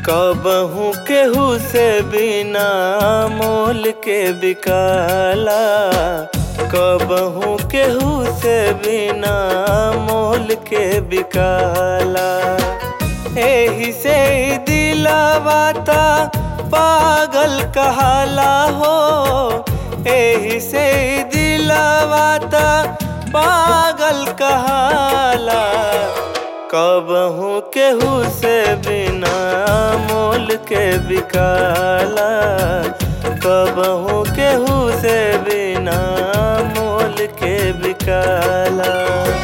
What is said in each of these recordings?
कबहू केहू से बिना मोल के बिकाला, कबहू केहू से बिना मोल के बिकाला। एही से दिलवा ता पागल कहाला हो, एही से दिलवा ता पागल कहाला। कबहू केहू से बिना मोल के बिकाला, कबहू केहू से बिना मोल के बिकाला।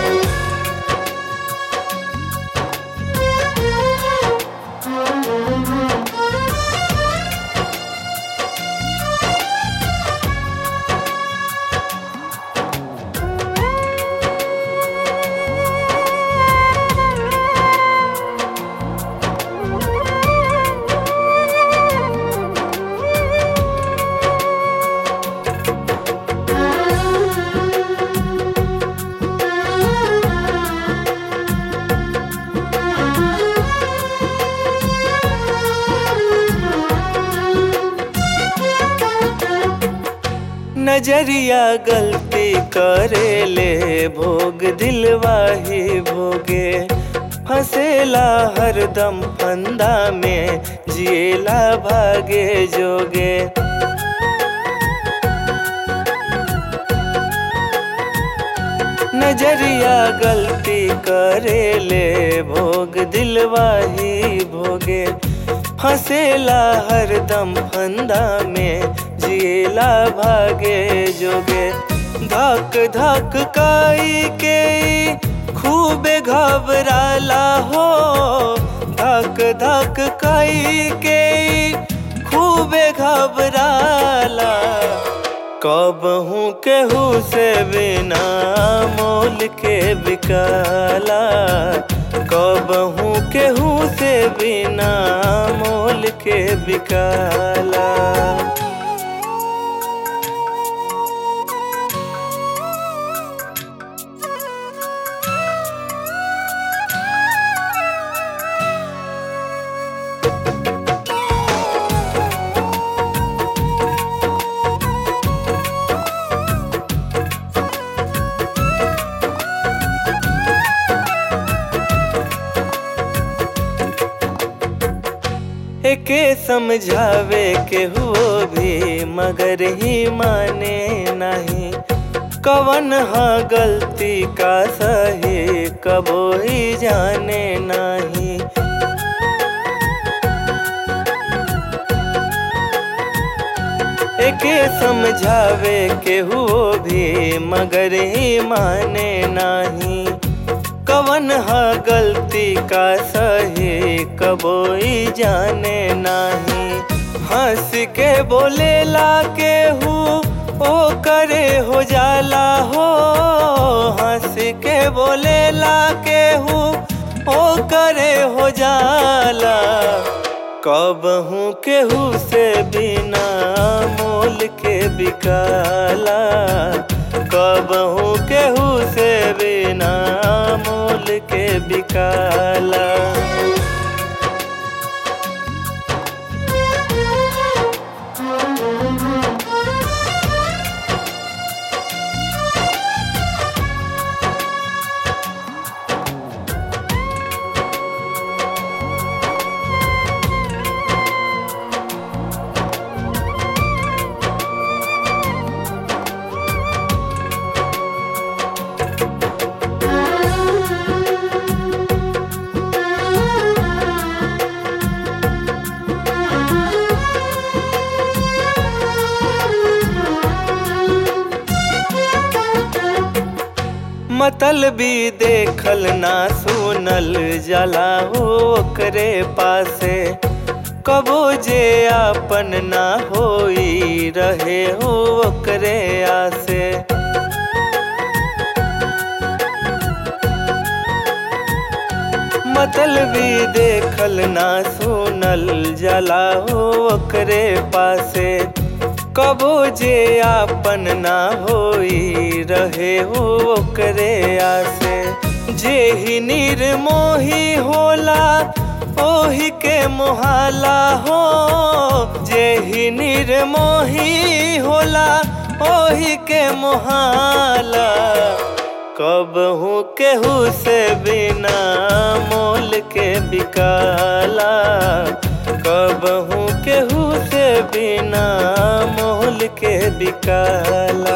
नजरिया गलती करे ले भोग दिलवा ही भोगे, फंसेला हरदम फंदा में जिएला भागे जोगे। नजरिया गलती करे ले भोग दिलवा ही भोगे, फंसेला हरदम फंदा में जिएला भागे जोगे। धक धक काई के खूबे घबराला हो, धक धक काई के खूबे घबराला। कबहू केहू से बिना मोल के बिकाला, कबहू केहू से बिना मोल के बिकाला। एके समझावे के हो भी मगर ही माने नहीं, कवन हा गलती का सही कबो ही जाने नहीं। एके समझावे के हो भी मगर ही माने नहीं, कवन हा गलती का सही कबोई जाने नहीं। हंस के बोलेला केहू ओ करे हो जाला हो, हंस के बोलेला केहू ओ करे हो जाला। कबहू केहू से बिना मोल के बिकाला, कबहू केहू से बिना मोल के बिकाला। मतलबी देखल ना सुनल जाला ओकरे पासे, कबो जे आपन ना होई रहे हो ओकरे आसे। मतलबी देखल ना सुनल जाला ओकरे पासे, कबो जे आपन ना होई रहे हो ओकरे आसे। जे ही निर्मोही होला ओही के मोहाला हो, जेहि निर्मोही होला ओही के मोहाला। कबहू केहू से बिना मोल के बिकाला, कबहू केहू से बिना मोल के बिकाला।